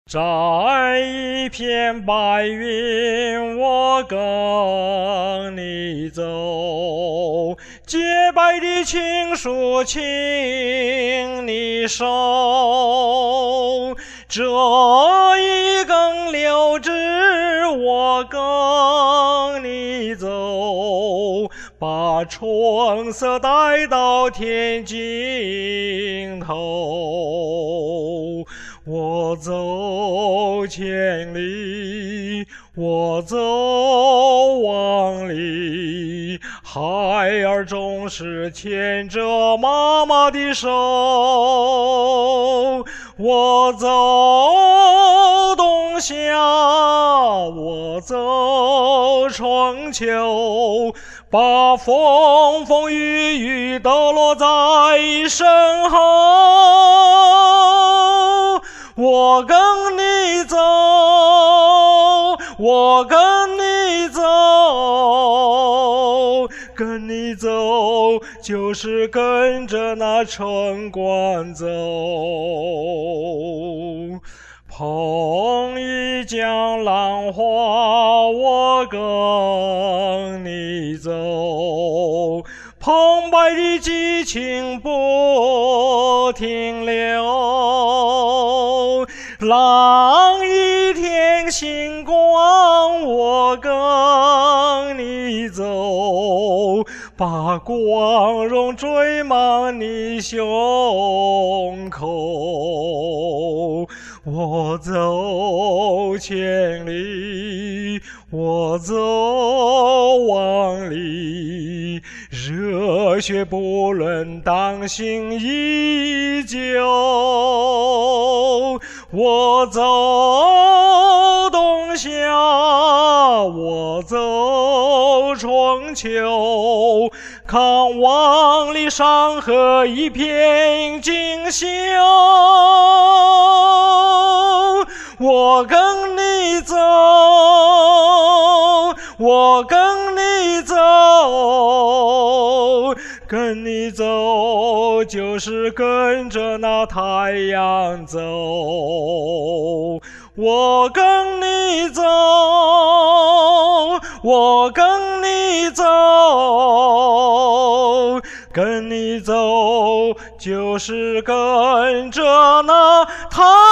摘一片白云，我跟你走，洁白的情书，请你收。这一根柳枝，我跟你走，把春色带到天尽头。我走千里，我走万里，孩儿总是牵着妈妈的手。我走冬夏，我走春秋，把风风雨雨都落在身后。我跟你走，我跟你走，跟你走就是跟着那春光走。捧一江浪花，我跟你走，澎湃的激情不停留，浪一天星光，我跟你走，把光荣缀满你胸口。我走千里，我走万里，热血不论当心依旧。我走冬夏，我走春秋，看万里山河一片锦绣。我跟你走，我跟你走，跟你走就是跟着那太阳走。我跟你走，我跟你走，跟你走就是跟着那太阳走。